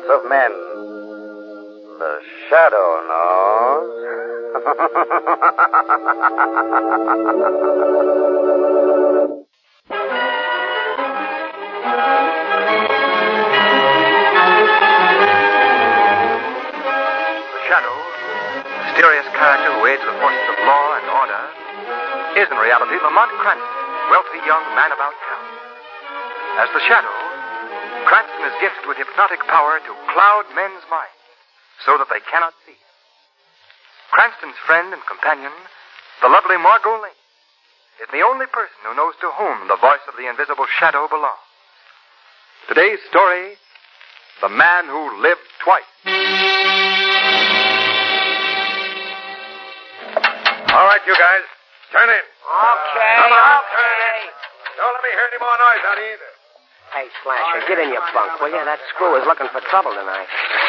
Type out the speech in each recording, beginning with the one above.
of men. The Shadow knows. The Shadow, mysterious character who aids the forces of law and order, is in reality Lamont Cranston, wealthy young man about town. As the Shadow, Cranston is gifted with hypnotic power to cloud men's minds so that they cannot see him. Cranston's friend and companion, the lovely Margot Lane, is the only person who knows to whom the voice of the invisible Shadow belongs. Today's story, The Man Who Lived Twice. All right, you guys. Turn in. Okay, Come on, okay. turn in. Don't let me hear any more noise out here either. Hey, Slasher, get in your bunk, will you? That screw is looking for trouble tonight.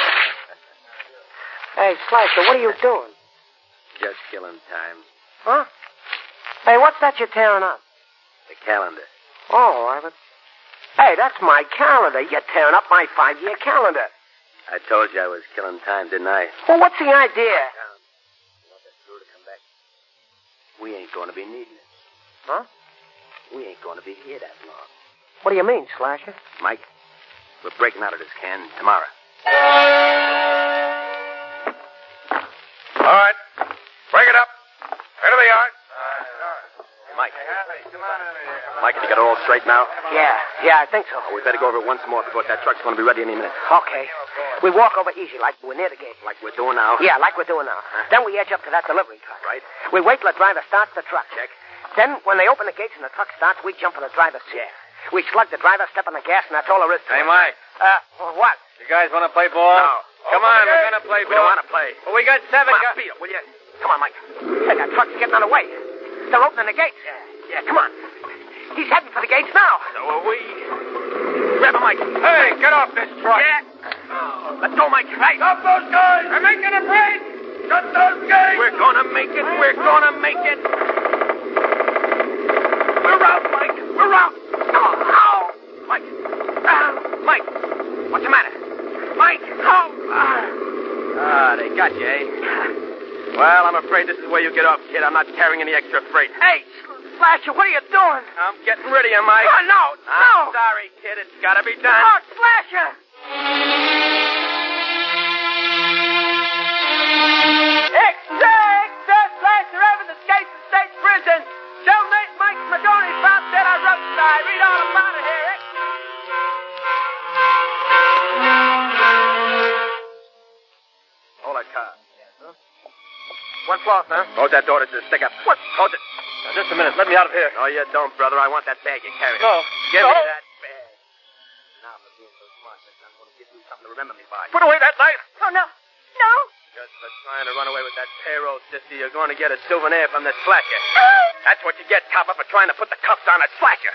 Hey, Slasher, what are you doing? Just killing time. Huh? Hey, what's that you're tearing up? The calendar. Oh, Hey, that's my calendar. You're tearing up my 5-year calendar. I told you I was killing time, didn't I? Well, what's the idea? You want that screw to come back? We ain't going to be needing it. Huh? We ain't going to be here that long. What do you mean, Slasher? Mike, we're breaking out of this can tomorrow. All right. Break it up. Into the yard. Hey, Mike. Mike, have you got it all straight now? Yeah, I think so. Oh, we better go over it once more because that truck's going to be ready any minute. Okay. We walk over easy like we're near the gate. Like we're doing now? Yeah, like we're doing now. Then we edge up to that delivery truck. Right. We wait till the driver starts the truck. Check. Then, when they open the gates and the truck starts, we jump in the driver's seat. Yeah. We slug the driver, step on the gas, and that's all there is to it. Hey, Mike. What? You guys want to play ball? No. Come on, we're going to play ball. We don't want to play. Well, we got 7 Come on, guys. beat it, will you? Come on, Mike. Hey, that truck's getting on the way. They're opening the gates. Yeah, come on. He's heading for the gates now. So are we. Grab him, Mike. Hey, get off this truck. Yeah. Let's go, Mike. Hey. Stop those guys. They're making a break. Shut those gates. We're going to make it. We're going to make it. We're out, Mike. We're out. Ow. Mike. Mike. What's the matter? Mike. Ow. They got you, eh? Well, I'm afraid this is where you get off, kid. I'm not carrying any extra freight. Hey, Slasher, what are you doing? I'm getting rid of you, Mike. Oh, no. I'm sorry, kid. It's got to be done. Oh, Slasher. Extra, Slasher Evans escaped from state prison. Cellmate Mike Madoni found dead on roadside. Read all about it here. Hold that car. One floor, sir. Close that door. This is a stick-up. What? Close it. Just a minute. Let me out of here. No, you don't, brother. I want that bag you carry. No. Give No. me that bag. Now, for being so smart, listen, I'm going to give you something to remember me by. Put away that knife. Oh, no. No. Just for trying to run away with that payroll, sister, you're going to get a souvenir from the Slasher. That's what you get, copper, for trying to put the cuffs on a Slasher.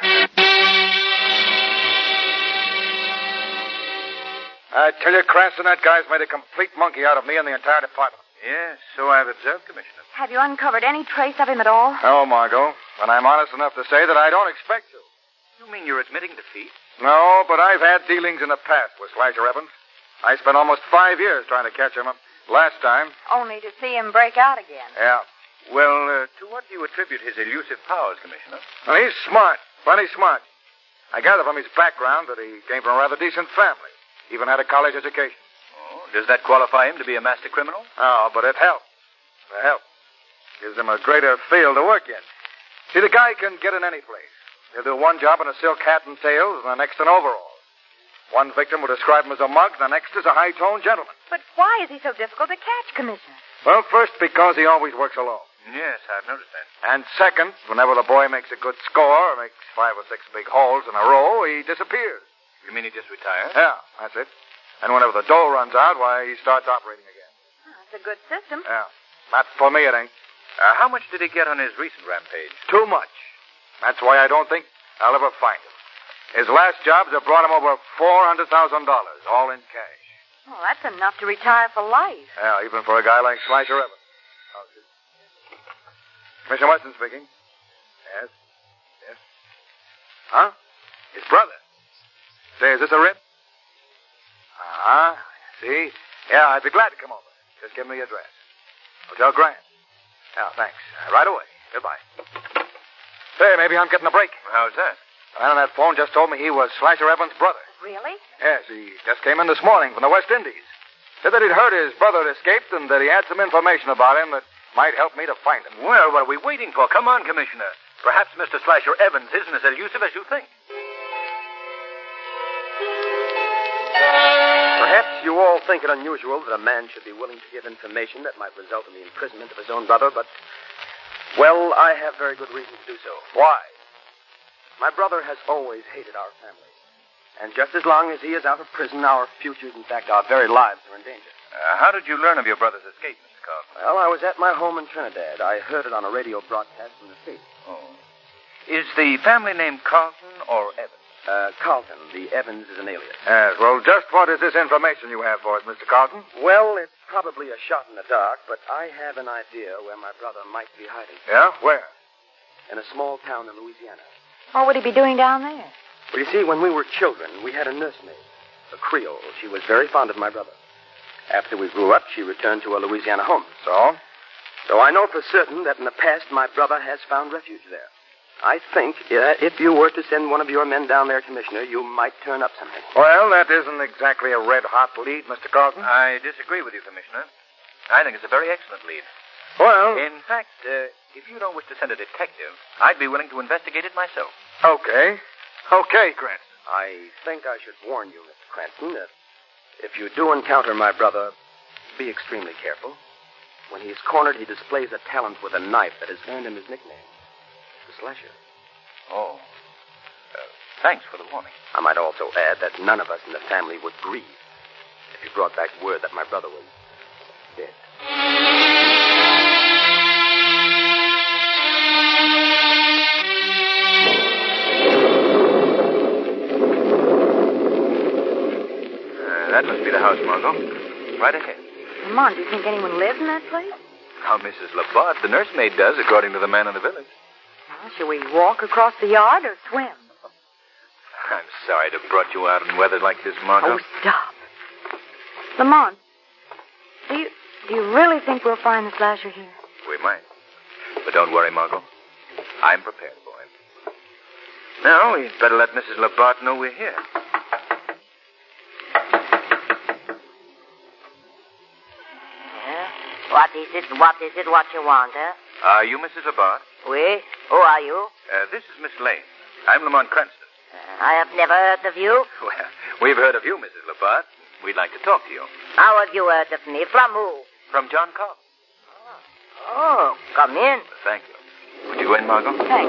I tell you, Cranston, that guy's made a complete monkey out of me and the entire department. Yes, so I've observed, Commissioner. Have you uncovered any trace of him at all? No, Margot. And I'm honest enough to say that I don't expect to. You mean you're admitting defeat? No, but I've had dealings in the past with Slasher Evans. I spent almost 5 years trying to catch him. Last time. Only to see him break out again. Yeah. Well, to what do you attribute his elusive powers, Commissioner? Well, he's smart. Plenty smart. I gather from his background that he came from a rather decent family. Even had a college education. Oh, does that qualify him to be a master criminal? Oh, but it helps. It helps. Gives him a greater field to work in. See, the guy can get in any place. He'll do one job in a silk hat and tails, and the next in overalls. One victim will describe him as a mug, the next as a high-toned gentleman. But why is he so difficult to catch, Commissioner? Well, first, because he always works alone. Yes, I've noticed that. And second, whenever the boy makes a good score, or makes 5 or 6 big holes in a row, he disappears. You mean he just retired? Yeah, that's it. And whenever the dough runs out, why, he starts operating again. Oh, it's a good system. Yeah. Not for me, it ain't. How much did he get on his recent rampage? Too much. That's why I don't think I'll ever find him. His last jobs have brought him over $400,000, all in cash. Well, that's enough to retire for life. Yeah, even for a guy like Slasher Evans. Commissioner Weston speaking. Yes? Yes? Huh? His brother. Say, is this a rip? Uh-huh. See? Yeah, I'd be glad to come over. Just give me the address. Hotel Grand. Yeah, thanks. Right away. Goodbye. Say, maybe I'm getting a break. How's that? The man on that phone just told me he was Slasher Evans' brother. Really? Yes, he just came in this morning from the West Indies. Said that he'd heard his brother had escaped and that he had some information about him that might help me to find him. Well, what are we waiting for? Come on, Commissioner. Perhaps Mr. Slasher Evans isn't as elusive as you think. Perhaps you all think it unusual that a man should be willing to give information that might result in the imprisonment of his own brother, but, well, I have very good reason to do so. Why? My brother has always hated our family. And just as long as he is out of prison, our futures, in fact, our very lives are in danger. How did you learn of your brother's escape, Mr. Carlton? Well, I was at my home in Trinidad. I heard it on a radio broadcast from the States. Oh. Is the family name Carlton or Evans? Carlton. The Evans is an alias. Yes, well, just what is this information you have for us, Mr. Carlton? Well, it's probably a shot in the dark, but I have an idea where my brother might be hiding. Yeah? Where? In a small town in Louisiana. What would he be doing down there? Well, you see, when we were children, we had a nursemaid, a Creole. She was very fond of my brother. After we grew up, she returned to her Louisiana home. So? So I know for certain that in the past, my brother has found refuge there. I think if you were to send one of your men down there, Commissioner, you might turn up something. Well, that isn't exactly a red-hot lead, Mr. Carlton. I disagree with you, Commissioner. I think it's a very excellent lead. Well... In fact, if you don't wish to send a detective, I'd be willing to investigate it myself. Okay. Okay, Cranston. I think I should warn you, Mr. Cranston, that if you do encounter my brother, be extremely careful. When he is cornered, he displays a talent with a knife that has earned him his nickname, the Slasher. Oh. Thanks for the warning. I might also add that none of us in the family would grieve if he brought back word that my brother was dead. That must be the house, Margot. Right ahead. Come on, do you think anyone lives in that place? Now, Mrs. Labarde, the nursemaid does, according to the man in the village. Well, shall we walk across the yard or swim? I'm sorry to have brought you out in weather like this, Margot. Oh, stop. Lamont, do you really think we'll find the Slasher here? We might. But don't worry, Margot. I'm prepared for him. Now, we'd better let Mrs. Labarde know we're here. What is it what you want, eh? Are you Mrs. Labarde? Oui? Who are you? This is Miss Lane. I'm Lamont Cranston. I have never heard of you. Well, we've heard of you, Mrs. Labarde. We'd like to talk to you. How have you heard of me? From who? From John Carlton. Oh, come in. Thank you. Would you go in, Margot? Thanks.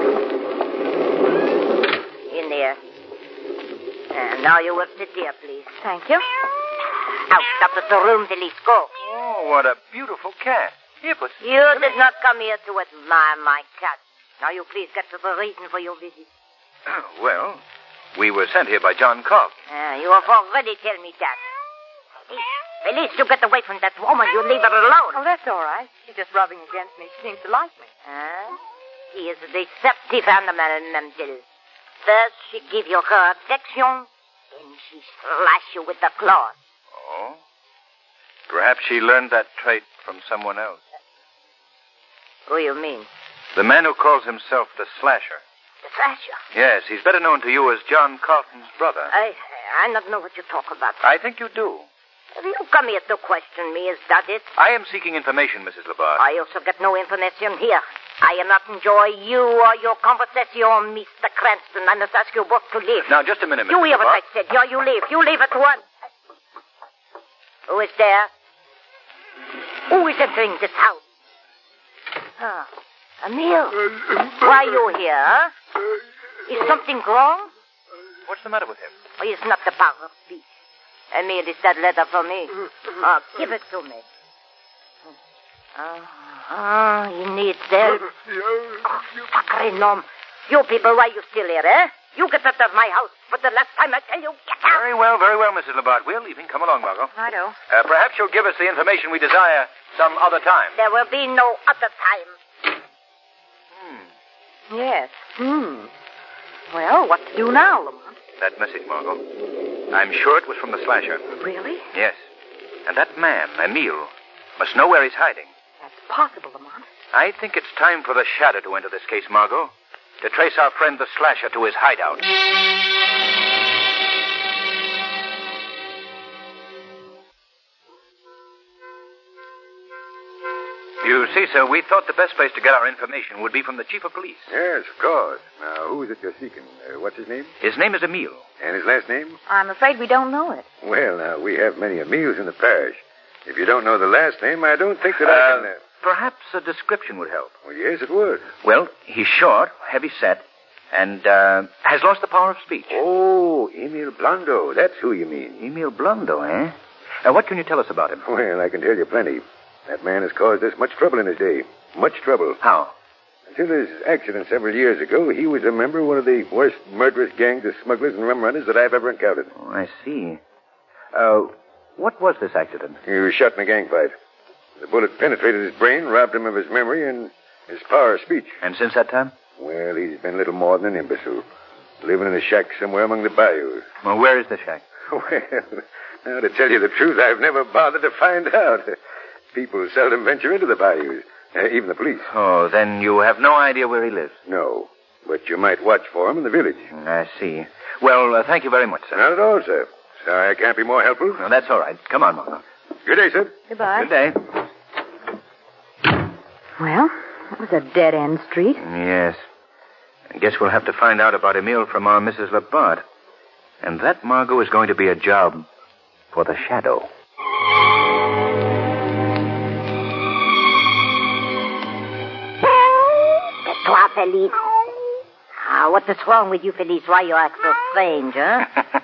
In there. Now you will sit here, please. Thank you. Out of the room, Delisco. Oh, what a beautiful cat. Here, pussy. You did not come here to admire my cat. Now you please get to the reason for your visit. Well, we were sent here by John Carlton. You have already told me that. Felice, you get away from that woman. You leave her alone. Oh, that's all right. She's just rubbing against me. She seems to like me. She is a deceptive animal, Mademoiselle. First, she give you her affection, then she slash you with the claws. Oh? Perhaps she learned that trait from someone else. Who you mean? The man who calls himself the Slasher. The Slasher? Yes, he's better known to you as John Carlton's brother. I don't know what you talk about. I think you do. You come here to question me, is that it? I am seeking information, Mrs. Labarde. I also get no information here. I am not enjoy you or your conversation, Mr. Cranston. I must ask you both to leave. Now, just a minute, Mrs. You hear what I Labarde. said? Yeah, you leave. You leave at once. Who is there? Who is entering this house? Ah, Emile. Why are you here, huh? Is something wrong? What's the matter with him? Oh, it's not the power of speech. Emile, is that letter for me? Give it to me. You need help. Oh, sacre nom. You people, why you still here, eh? You get out of my house. For the last time, I tell you, get out. Very well, Mrs. Labarde. We're leaving. Come along, Margot. Righto. Perhaps you'll give us the information we desire some other time. There will be no other time. Yes. Well, what to do now, Lamont? That message, Margot. I'm sure it was from the Slasher. Really? Yes. And that man, Emil, must know where he's hiding. That's possible, Lamont. I think it's time for the Shadow to enter this case, Margot. To trace our friend the Slasher to his hideout. You see, sir, we thought the best place to get our information would be from the chief of police. Yes, of course. Now, who is it you're seeking? What's his name? His name is Emil. And his last name? I'm afraid we don't know it. Well, now, we have many Emils in the parish. If you don't know the last name, I don't think that I can... Perhaps a description would help. Well, yes, it would. Well, he's short, heavy-set, and has lost the power of speech. Oh, Emil Blondo. That's who you mean. Emil Blondo, eh? What can you tell us about him? Well, I can tell you plenty. That man has caused us much trouble in his day. Much trouble. How? Until his accident several years ago, he was a member of one of the worst murderous gangs of smugglers and rum runners that I've ever encountered. Oh, I see. What was this accident? He was shot in a gang fight. The bullet penetrated his brain, robbed him of his memory and his power of speech. And since that time? Well, he's been little more than an imbecile. Living in a shack somewhere among the bayous. Well, where is the shack? Well, now, to tell you the truth, I've never bothered to find out. People seldom venture into the bayous, even the police. Oh, then you have no idea where he lives? No, but you might watch for him in the village. I see. Well, thank you very much, sir. Not at all, sir. Sorry I can't be more helpful. No, that's all right. Come on, Margot. Good day, sir. Goodbye. Good day. Well, that was a dead-end street. Yes. I guess we'll have to find out about Emil from our Mrs. Labarthe. And that, Margot, is going to be a job for the Shadow. Toi, Felice. What is wrong with you, Felice? Why you act so strange, huh?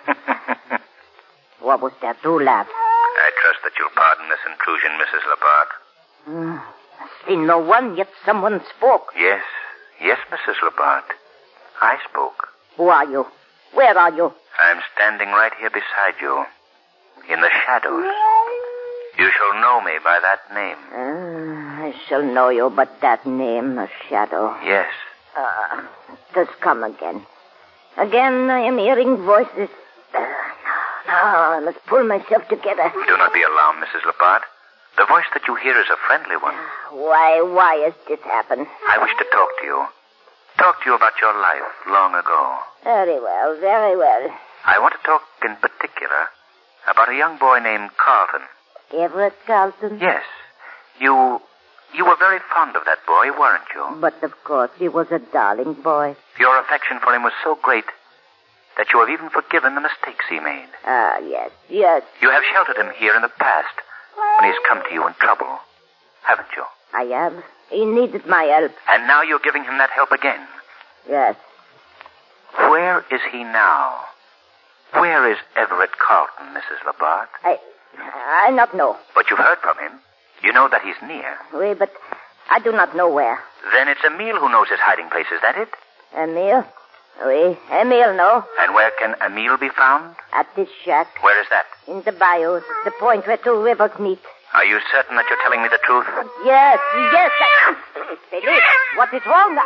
What was that? Do laugh. I trust that you'll pardon this intrusion, Mrs. Labarthe. I see no one, yet someone spoke. Yes, Mrs. Labarthe. I spoke. Who are you? Where are you? I'm standing right here beside you, in the shadows. You shall know me by that name. I shall know you but that name, the Shadow. Yes. It does come again. Again, I am hearing voices. Now, I must pull myself together. Do not be alarmed, Mrs. Labarthe. The voice that you hear is a friendly one. Why has this happened? I wish to talk to you. Talk to you about your life long ago. Very well, very well. I want to talk in particular about a young boy named Carlton. Everett Carlton? Yes. You were very fond of that boy, weren't you? But of course, he was a darling boy. Your affection for him was so great that you have even forgiven the mistakes he made. Ah, yes. You have sheltered him here in the past when he's come to you in trouble, haven't you? I have. He needed my help. And now you're giving him that help again. Yes. Where is he now? Where is Everett Carlton, Mrs. Labarthe? I not know. But you've heard from him. You know that he's near. Oui, but I do not know where. Then it's Emil who knows his hiding place, is that it? Emil? Oui, Emil, no. And where can Emil be found? At this shack. Where is that? In the bayous, the point where two rivers meet. Are you certain that you're telling me the truth? Yes. Felice, what is wrong?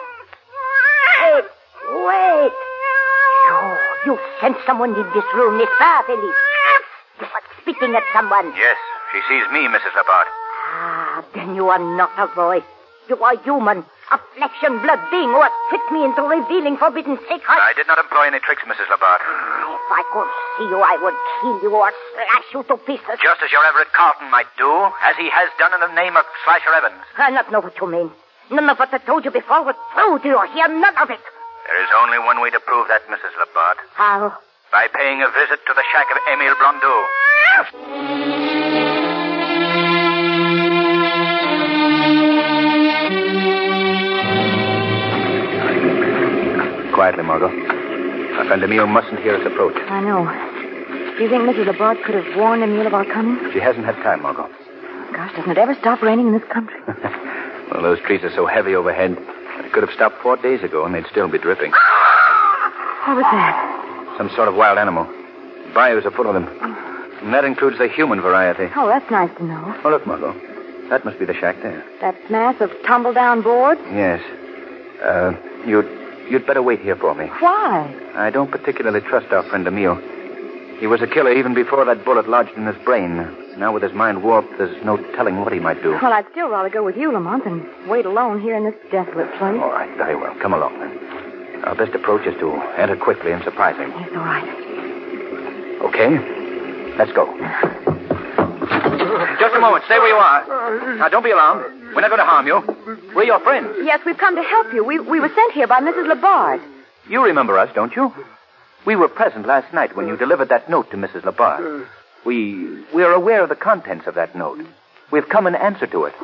Wait. You sent someone in this room, n'est-ce pas, Felice? You are spitting at someone. Yes, she sees me, Mrs. Labarthe. Then you are not a boy. You are human, a flesh and blood being who has tricked me into revealing forbidden secrets. I did not employ any tricks, Mrs. Labarthe. If I could see you, I would kill you or slash you to pieces. Just as your Everett Carlton might do, as he has done in the name of Slasher Evans. I not know what you mean. None of what I told you before was true. Do you hear? None of it. There is only one way to prove that, Mrs. Labarthe. How? By paying a visit to the shack of Emil Blondeau. Quietly, Margot. Our friend Emil mustn't hear us approach. I know. Do you think Mrs. Labarthe could have warned Emil of our coming? She hasn't had time, Margot. Gosh, doesn't it ever stop raining in this country? Well, those trees are so heavy overhead that it could have stopped 4 days ago and they'd still be dripping. What was that? Some sort of wild animal. Bayous are full of them. And that includes the human variety. Oh, that's nice to know. Oh, look, Margot. That must be the shack there. That mass of tumble-down boards? Yes. You'd better wait here for me. Why? I don't particularly trust our friend Emil. He was a killer even before that bullet lodged in his brain. Now with his mind warped, there's no telling what he might do. Well, I'd still rather go with you, Lamont, than wait alone here in this desolate place. All right, very well. Come along, then. Our best approach is to enter quickly and surprise him. Yes, all right. Okay? Let's go. Just a moment. Stay where you are. Now, don't be alarmed. We're not going to harm you. We're your friends. Yes, we've come to help you. We were sent here by Mrs. Labard. You remember us, don't you? We were present last night when you delivered that note to Mrs. Labard. We're aware of the contents of that note. We've come in answer to it.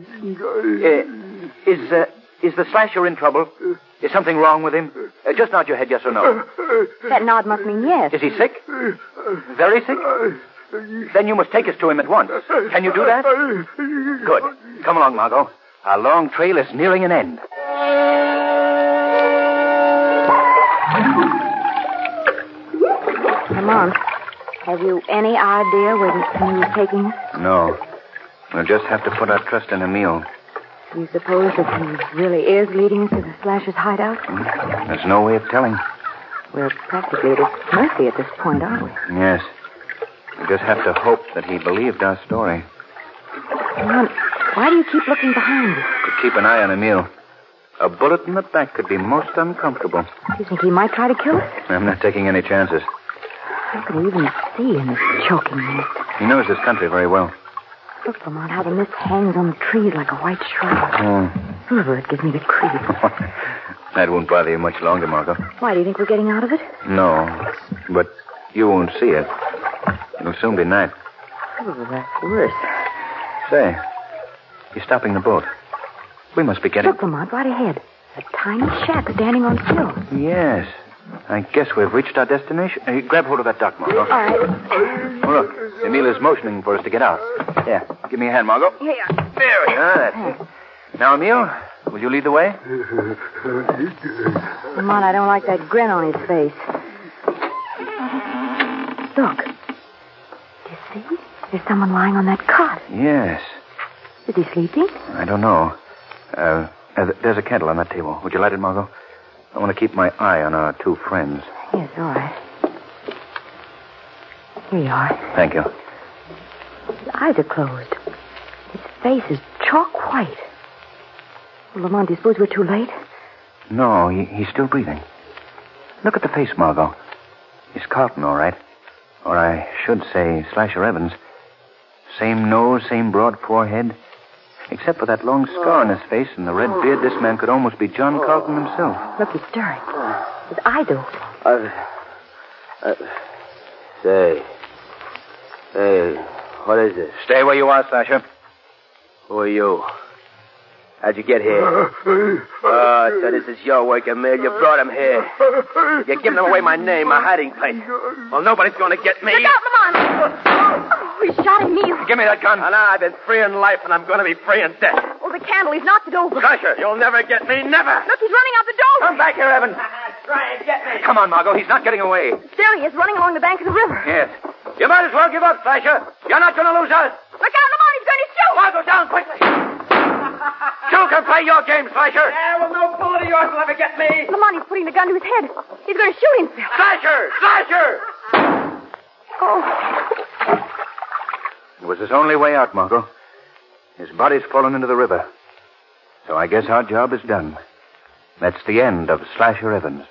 Is the slasher in trouble? Is something wrong with him? Just nod your head, yes or no. That nod must mean yes. Is he sick? Very sick? Then you must take us to him at once. Can you do that? Good. Come along, Margot. Our long trail is nearing an end. Lamont, have you any idea where this canoe is taking us? No. We'll just have to put our trust in Emil. Do you suppose that he really is leading us to the slasher's hideout? There's no way of telling. We're practically at his mercy at this point, aren't we? Yes. We just have to hope that he believed our story. Lamont, why do you keep looking behind you? To keep an eye on Emil. A bullet in the back could be most uncomfortable. Do you think he might try to kill us? I'm not taking any chances. How could he even see in this choking mist? He knows this country very well. Look, Lamont, how the mist hangs on the trees like a white shroud. It gives me the creeps. That won't bother you much longer, Margot. Why, do you think we're getting out of it? No, but you won't see it. It'll soon be night. Oh, that's worse. Say, he's stopping the boat. We must be getting... Look, Lamont, right ahead. A tiny shack standing on sill. Yes. I guess we've reached our destination. Hey, grab hold of that dock, Margot. All right. Oh, look. Emil is motioning for us to get out. Here, give me a hand, Margot. Here. There we are. That's it. Now, Emil, will you lead the way? Lamont, I don't like that grin on his face. Look. Do you see? There's someone lying on that cot. Yes. Is he sleeping? I don't know. There's a candle on that table. Would you light it, Margot? I want to keep my eye on our two friends. Yes, all right. Here you are. Thank you. His eyes are closed. His face is chalk white. Well, Lamont, do you suppose we're too late? No, he's still breathing. Look at the face, Margot. He's Carlton, all right. Or I should say Slasher Evans. Same nose, same broad forehead. Except for that long scar on his face and the red beard, this man could almost be John Carlton himself. Look, he's stirring. His eyes open. Hey, what is this? Stay where you are, Slasher. Who are you? How'd you get here? Oh, so this is your work, Emil. You brought him here. You're giving away my name, my hiding place. Well, nobody's going to get me. Look out, Lamont! Oh, he shot Emil. Give me that gun. And I've been free in life, and I'm going to be free in death. Oh, the candle, he's knocked it over. Slasher, you'll never get me, never. Look, he's running out the door. Come back here, Evans. Try and get me. Come on, Margot. He's not getting away. There he is, running along the bank of the river. Yes. You might as well give up, Slasher. You're not going to lose us. Look out, Lamont, he's going to shoot. Margot, down quickly. You can play your game, Slasher. Yeah, well, no bullet of yours will ever get me. Lamont, he's putting the gun to his head. He's going to shoot himself. Slasher! Slasher! Oh. It was his only way out, Margot. His body's fallen into the river. So I guess our job is done. That's the end of Slasher Evans.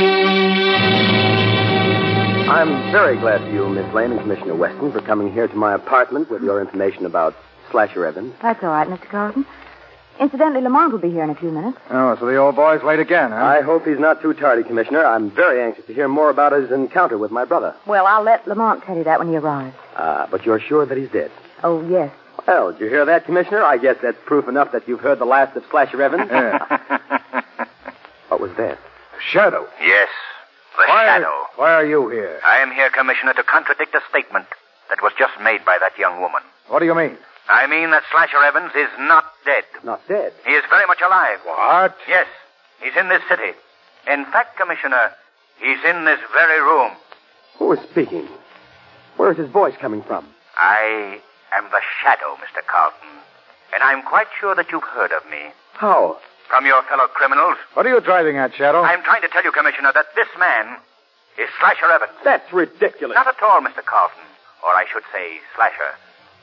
I'm very glad for you, Miss Lane and Commissioner Weston, for coming here to my apartment with your information about Slasher Evans. That's all right, Mr. Carlton. Incidentally, Lamont will be here in a few minutes. Oh, so the old boy's late again, huh? I hope he's not too tardy, Commissioner. I'm very anxious to hear more about his encounter with my brother. Well, I'll let Lamont tell you that when he arrives. But you're sure that he's dead? Oh, yes. Well, did you hear that, Commissioner? I guess that's proof enough that you've heard the last of Slasher Evans. Yeah. What was that? Shadow. Yes, the Shadow. Why are you here? I am here, Commissioner, to contradict a statement that was just made by that young woman. What do you mean? I mean that Slasher Evans is not dead. Not dead? He is very much alive. What? Yes, he's in this city. In fact, Commissioner, he's in this very room. Who is speaking? Where is his voice coming from? I am the Shadow, Mr. Carlton. And I'm quite sure that you've heard of me. How? From your fellow criminals. What are you driving at, Shadow? I'm trying to tell you, Commissioner, that this man is Slasher Evans. That's ridiculous. Not at all, Mr. Carlton. Or I should say, Slasher.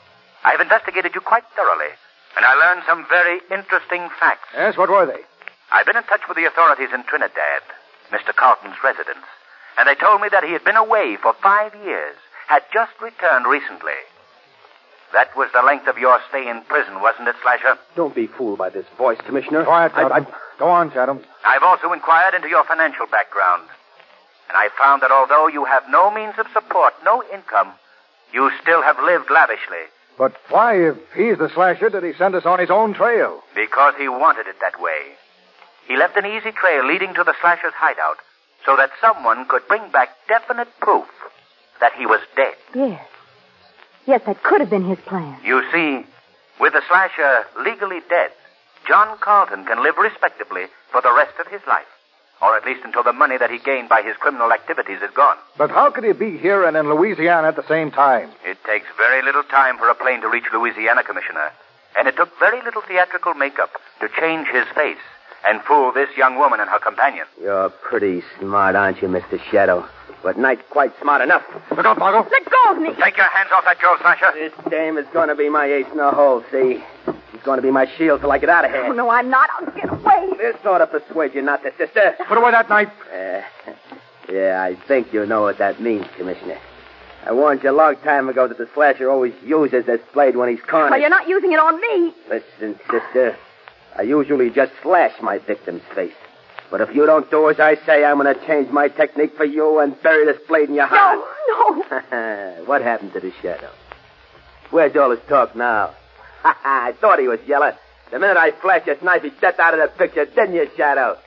I've investigated you quite thoroughly, and I learned some very interesting facts. Yes, what were they? I've been in touch with the authorities in Trinidad, Mr. Carlton's residence, and they told me that he had been away for 5 years, had just returned recently. That was the length of your stay in prison, wasn't it, Slasher? Don't be fooled by this voice, Commissioner. Quiet, Shadow. Go on, Shadow. I've also inquired into your financial background, and I found that although you have no means of support, no income, you still have lived lavishly. But why, if he's the slasher, did he send us on his own trail? Because he wanted it that way. He left an easy trail leading to the slasher's hideout so that someone could bring back definite proof that he was dead. Yes. Yes, that could have been his plan. You see, with the slasher legally dead, John Carlton can live respectably for the rest of his life. Or at least until the money that he gained by his criminal activities is gone. But how could he be here and in Louisiana at the same time? It takes very little time for a plane to reach Louisiana, Commissioner. And it took very little theatrical makeup to change his face and fool this young woman and her companion. You're pretty smart, aren't you, Mr. Shadow? But not quite smart enough. Look out, Margot. Let go of me. Take your hands off that girl, Slasher. This dame is going to be my ace in the hole, see? She's going to be my shield till I get out of here. Oh, no, I'm not. I'll get away. This ought to persuade you not to, sister. Put away that knife. Yeah, I think you know what that means, Commissioner. I warned you a long time ago that the slasher always uses this blade when he's cornered. Well, you're not using it on me. Listen, sister, I usually just slash my victim's face. But if you don't do as I say, I'm going to change my technique for you and bury this blade in your heart. No. What happened to the Shadow? Where's all his talk now? I thought he was yelling. The minute I flashed his knife, he stepped out of the picture, didn't you, Shadow?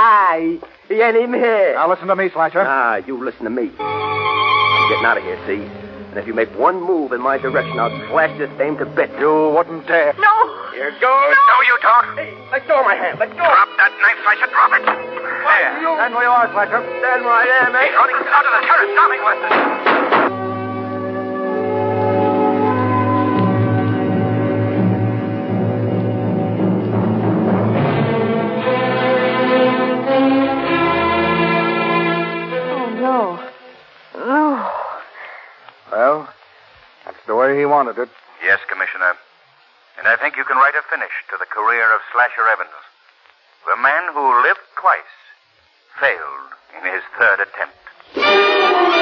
He ain't even here. Now listen to me, Slasher. You listen to me. I'm getting out of here, see? And if you make one move in my direction, I'll slash this dame to bits. You wouldn't dare. No. Here goes. No, you don't. Hey, let go of my hand. Let go. Drop that knife, Slasher. Drop it. There. Stand where you are, Slasher. Stand where I am, eh? He's running out of the terrace, stopping with Well, that's the way he wanted it. Yes, Commissioner. And I think you can write a finish to the career of Slasher Evans. The man who lived twice, failed in his third attempt.